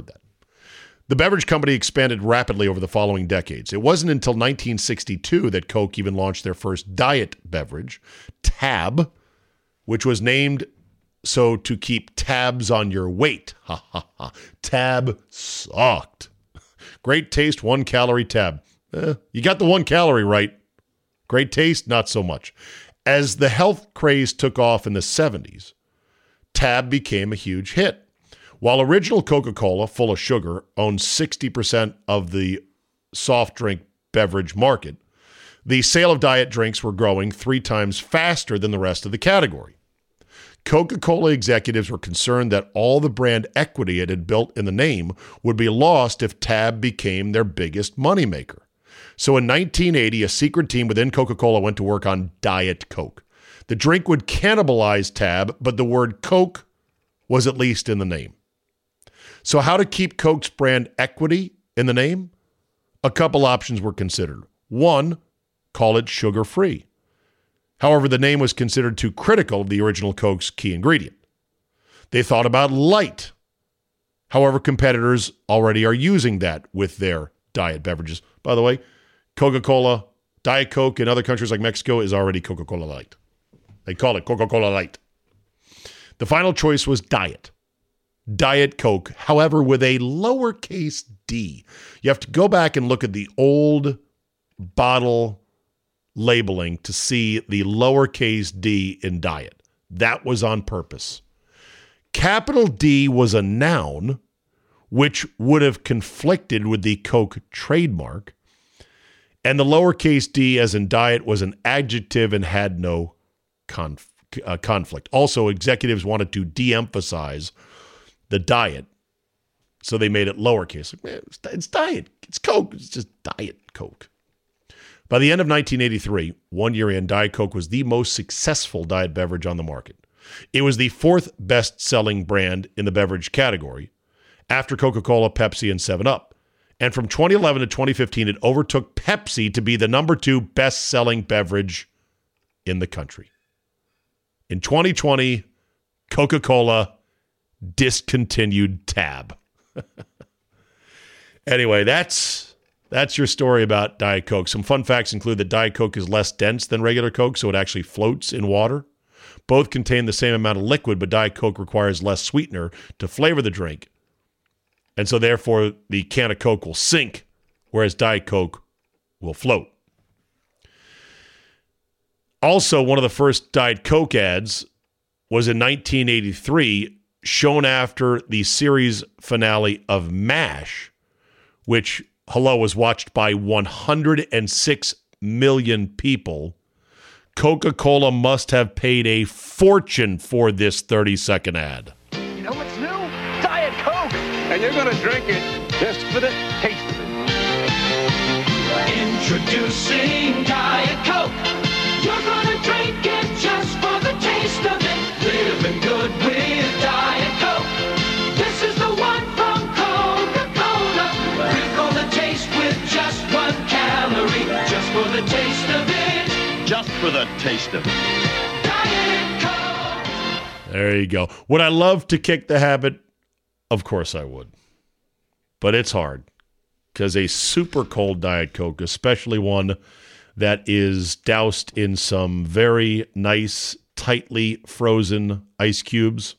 The beverage company expanded rapidly over the following decades. It wasn't until 1962 that Coke even launched their first diet beverage, Tab, which was named so to keep tabs on your weight. Ha ha ha. Tab sucked. Great taste, 1 calorie Tab. You got the 1 calorie right. Great taste, not so much. As the health craze took off in the 70s, Tab became a huge hit. While original Coca-Cola, full of sugar, owned 60% of the soft drink beverage market, the sale of diet drinks were growing 3 times faster than the rest of the category. Coca-Cola executives were concerned that all the brand equity it had built in the name would be lost if Tab became their biggest moneymaker. So in 1980, a secret team within Coca-Cola went to work on Diet Coke. The drink would cannibalize Tab, but the word Coke was at least in the name. So how to keep Coke's brand equity in the name? A couple options were considered. 1, call it sugar-free. However, the name was considered too critical of the original Coke's key ingredient. They thought about light. However, competitors already are using that with their diet beverages. By the way, Coca-Cola, Diet Coke in other countries like Mexico is already Coca-Cola Light. They call it Coca-Cola Light. The final choice was diet. Diet Coke, however, with a lowercase d. You have to go back and look at the old bottle labeling to see the lowercase d in diet. That was on purpose. Capital D was a noun, which would have conflicted with the Coke trademark, and the lowercase d as in diet was an adjective and had no conflict. Also, executives wanted to de-emphasize the diet, so they made it lowercase. It's diet. It's Coke. It's just Diet Coke. By the end of 1983, 1 year in, Diet Coke was the most successful diet beverage on the market. It was the 4th best-selling brand in the beverage category, after Coca-Cola, Pepsi, and 7-Up. And from 2011 to 2015, it overtook Pepsi to be the number 2 best-selling beverage in the country. In 2020, Coca-Cola discontinued Tab. Anyway, that's your story about Diet Coke. Some fun facts include that Diet Coke is less dense than regular Coke, so it actually floats in water. Both contain the same amount of liquid, but Diet Coke requires less sweetener to flavor the drink. And so therefore, the can of Coke will sink, whereas Diet Coke will float. Also, one of the first Diet Coke ads was in 1983, shown after the series finale of MASH, which, was watched by 106 million people. Coca-Cola must have paid a fortune for this 30-second ad. You know what's new? Diet Coke! And you're going to drink it just for the taste of it. Introducing Diet Coke. You're going to drink it just for the taste of it. Living good with Diet Coke. This is the one from Coca-Cola. With all the taste with just 1 calorie. Just for the taste of it. Just for the taste of it. Diet Coke. There you go. Would I love to kick the habit? Of course I would. But it's hard. Because a super cold Diet Coke, especially one that is doused in some very nice, tightly frozen ice cubes.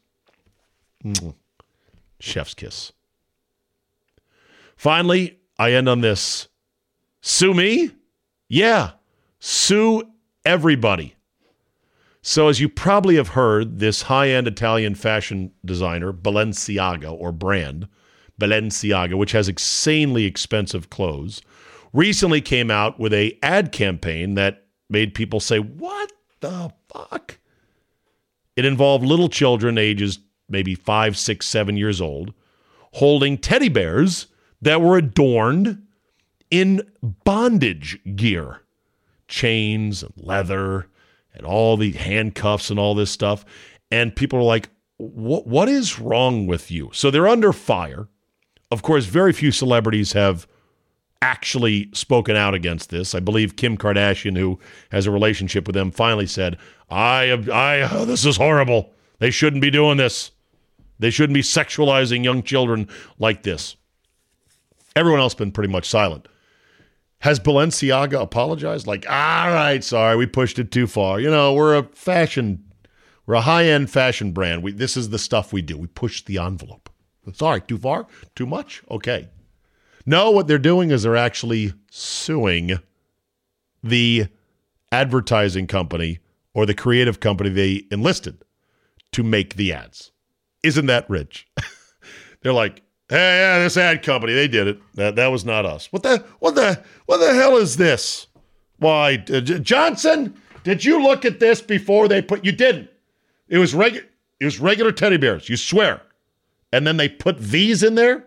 Chef's kiss. Finally, I end on this. Sue me? Yeah. Sue everybody. So as you probably have heard, this high-end Italian fashion designer, Balenciaga, or brand, Balenciaga, which has insanely expensive clothes, recently came out with an ad campaign that made people say, what the fuck? It involved little children ages maybe 5, 6, 7 years old holding teddy bears that were adorned in bondage gear, chains and leather and all the handcuffs and all this stuff. And people are like, what is wrong with you? So they're under fire. Of course, very few celebrities have actually spoken out against this. I believe Kim Kardashian, who has a relationship with them, finally said, this is horrible. They shouldn't be doing this. They shouldn't be sexualizing young children like this. Everyone else has been pretty much silent. Has Balenciaga apologized? Like, all right, sorry, we pushed it too far. You know, we're a high-end fashion brand. This is the stuff we do. We push the envelope. Sorry, too far? Too much? Okay. No, what they're doing is they're actually suing the advertising company or the creative company they enlisted to make the ads. Isn't that rich? They're like, hey, yeah, this ad company, they did it. That was not us. What the hell is this? Why, Johnson, did you look at this before they put? You didn't. It was regular teddy bears. You swear. And then they put these in there.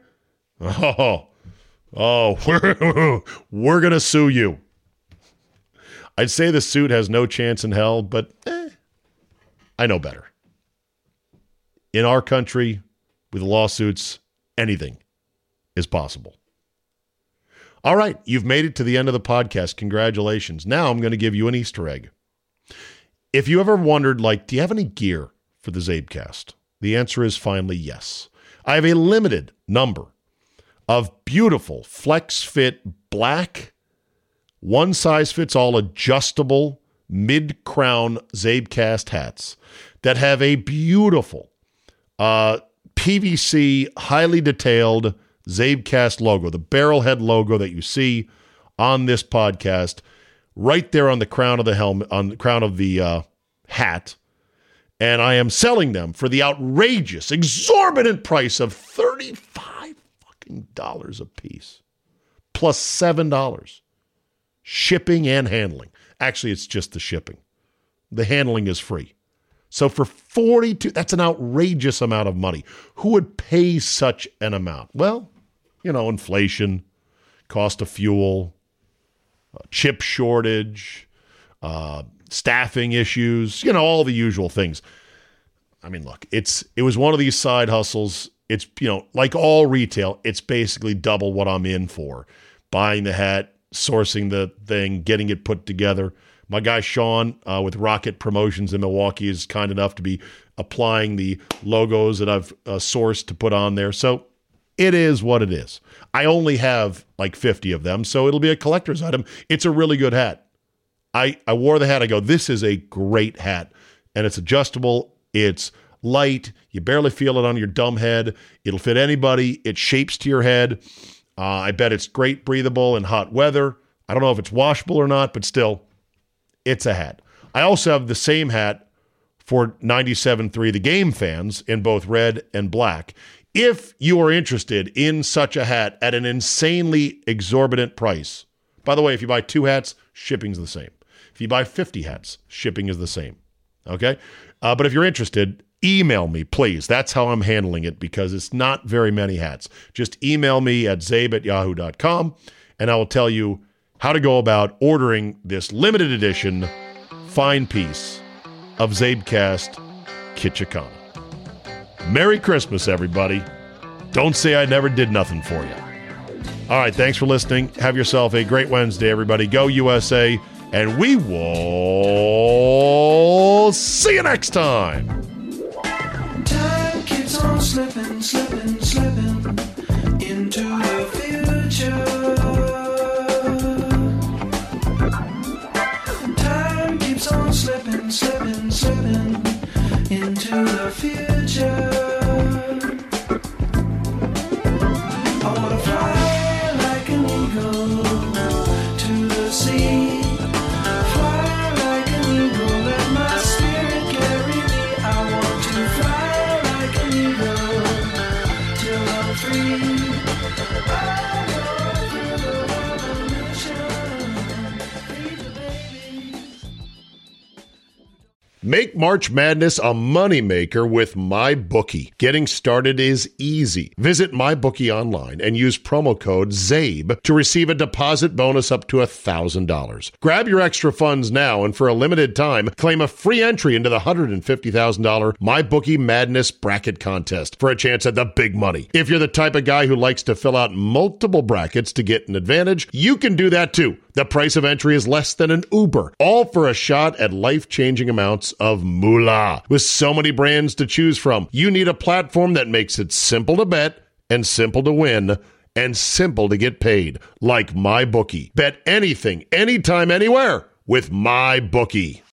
We're gonna sue you. I'd say the suit has no chance in hell, but I know better. In our country, with lawsuits, anything is possible. All right, you've made it to the end of the podcast. Congratulations. Now I'm going to give you an Easter egg. If you ever wondered, do you have any gear for the Zabecast? The answer is finally yes. I have a limited number of beautiful flex fit black, one-size-fits-all adjustable mid-crown Zabecast hats that have a beautiful PVC, highly detailed Zabecast logo, the barrelhead logo that you see on this podcast, right there on the crown of the helmet, on the crown of the hat. And I am selling them for the outrageous, exorbitant price of $35 fucking a piece, plus $7 shipping and handling. Actually, it's just the shipping. The handling is free. So for $42, that's an outrageous amount of money. Who would pay such an amount? Well, inflation, cost of fuel, chip shortage, staffing issues, all the usual things. I mean, look, it was one of these side hustles. It's, like all retail, it's basically double what I'm in for. Buying the hat, sourcing the thing, getting it put together. My guy Sean with Rocket Promotions in Milwaukee is kind enough to be applying the logos that I've sourced to put on there. So it is what it is. I only have 50 of them, so it'll be a collector's item. It's a really good hat. I wore the hat. I go, this is a great hat. And it's adjustable. It's light. You barely feel it on your dumb head. It'll fit anybody. It shapes to your head. I bet it's great breathable in hot weather. I don't know if it's washable or not, but still, it's a hat. I also have the same hat for 97.3 The Game fans in both red and black. If you are interested in such a hat at an insanely exorbitant price, by the way, if you buy 2 hats, shipping's the same. If you buy 50 hats, shipping is the same. Okay? But if you're interested, email me, please. That's how I'm handling it because it's not very many hats. Just email me at zabe@yahoo.com and I will tell you how to go about ordering this limited edition fine piece of Zabecast Kitchakana. Merry Christmas, everybody. Don't say I never did nothing for you. All right, thanks for listening. Have yourself a great Wednesday, everybody. Go USA, and we will see you next time. Time keeps on slipping, slipping, slipping into the future. Time keeps on slipping, slipping, slipping into the future. I wanna fly like an eagle to the sea. Fly like an eagle, let my spirit carry me. I want to fly like an eagle till I'm free. I go through the revolution, feed the babies. Make March Madness a moneymaker with MyBookie. Getting started is easy. Visit MyBookie online and use promo code ZABE to receive a deposit bonus up to $1,000. Grab your extra funds now and for a limited time, claim a free entry into the $150,000 MyBookie Madness Bracket Contest for a chance at the big money. If you're the type of guy who likes to fill out multiple brackets to get an advantage, you can do that too. The price of entry is less than an Uber, all for a shot at life-changing amounts of moolah. With so many brands to choose from, you need a platform that makes it simple to bet and simple to win and simple to get paid, like MyBookie. Bet anything, anytime, anywhere with MyBookie.